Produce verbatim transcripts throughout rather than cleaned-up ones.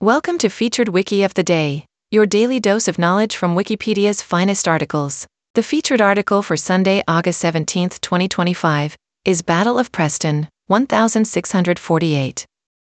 Welcome to Featured Wiki of the Day, your daily dose of knowledge from Wikipedia's finest articles. The featured article for Sunday, August seventeenth, twenty twenty-five, is Battle of Preston, sixteen forty-eight.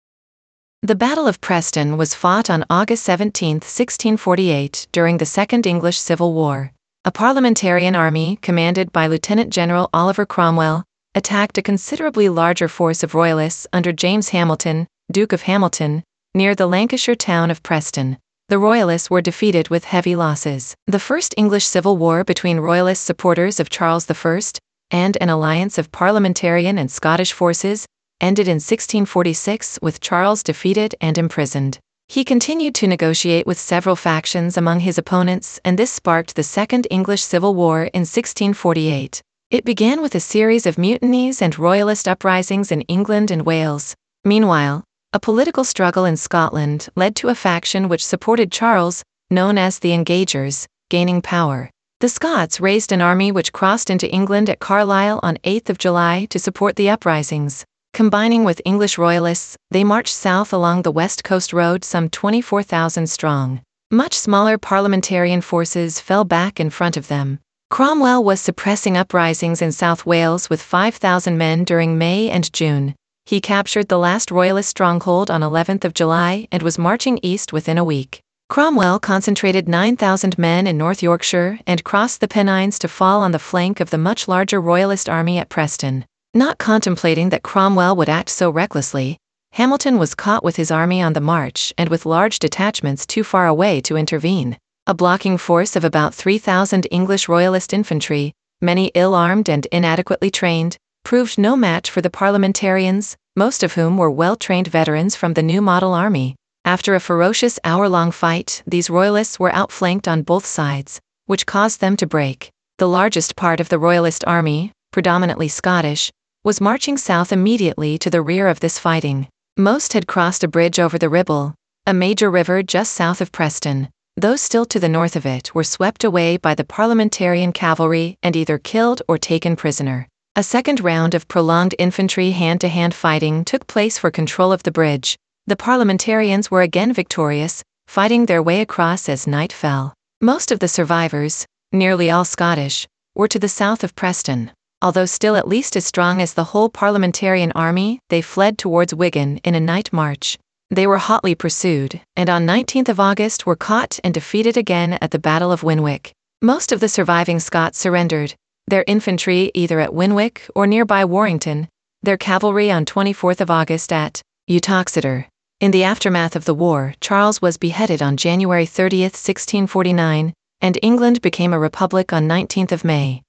The Battle of Preston was fought on August seventeenth, sixteen forty-eight, during the Second English Civil War. A parliamentarian army, commanded by Lieutenant General Oliver Cromwell, attacked a considerably larger force of royalists under James Hamilton, Duke of Hamilton, near the Lancashire town of Preston. The royalists were defeated with heavy losses. The First English Civil War between royalist supporters of Charles the First and an alliance of parliamentarian and Scottish forces ended in sixteen forty-six with Charles defeated and imprisoned. He continued to negotiate with several factions among his opponents, and this sparked the Second English Civil War in sixteen forty-eight. It began with a series of mutinies and royalist uprisings in England and Wales. Meanwhile, a political struggle in Scotland led to a faction which supported Charles, known as the Engagers, gaining power. The Scots raised an army which crossed into England at Carlisle on eighth of July to support the uprisings. Combining with English royalists, they marched south along the West Coast Road some twenty-four thousand strong. Much smaller parliamentarian forces fell back in front of them. Cromwell was suppressing uprisings in South Wales with five thousand men during May and June. He captured the last royalist stronghold on eleventh of July and was marching east within a week. Cromwell concentrated nine thousand men in North Yorkshire and crossed the Pennines to fall on the flank of the much larger royalist army at Preston. Not contemplating that Cromwell would act so recklessly, Hamilton was caught with his army on the march and with large detachments too far away to intervene. A blocking force of about three thousand English royalist infantry, many ill-armed and inadequately trained, proved no match for the parliamentarians, most of whom were well-trained veterans from the new model army. After a ferocious hour-long fight, these royalists were outflanked on both sides, which caused them to break. The largest part of the royalist army, predominantly Scottish, was marching south immediately to the rear of this fighting. Most had crossed a bridge over the Ribble, a major river just south of Preston. Those still to the north of it were swept away by the parliamentarian cavalry and either killed or taken prisoner. A second round of prolonged infantry hand-to-hand fighting took place for control of the bridge. The parliamentarians were again victorious, fighting their way across as night fell. Most of the survivors, nearly all Scottish, were to the south of Preston. Although still at least as strong as the whole parliamentarian army, they fled towards Wigan in a night march. They were hotly pursued, and on nineteenth of August were caught and defeated again at the Battle of Winwick. Most of the surviving Scots surrendered, their infantry either at Winwick or nearby Warrington, their cavalry on twenty-fourth of August at Uttoxeter. In the aftermath of the war, Charles was beheaded on January thirtieth, sixteen forty-nine, and England became a republic on nineteenth of May.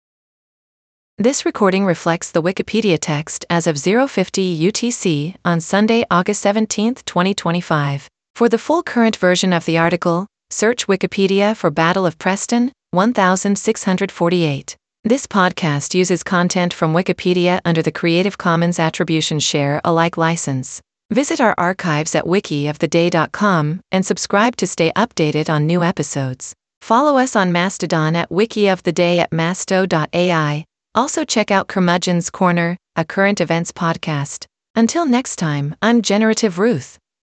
This recording reflects the Wikipedia text as of zero fifty U T C on Sunday, August seventeenth, twenty twenty-five. For the full current version of the article, search Wikipedia for Battle of Preston, sixteen forty-eight. This podcast uses content from Wikipedia under the Creative Commons Attribution Share Alike license. Visit our archives at wiki of the day dot com and subscribe to stay updated on new episodes. Follow us on Mastodon at wikioftheday at masto dot A I. Also check out Curmudgeon's Corner, a current events podcast. Until next time, I'm Generative Ruth.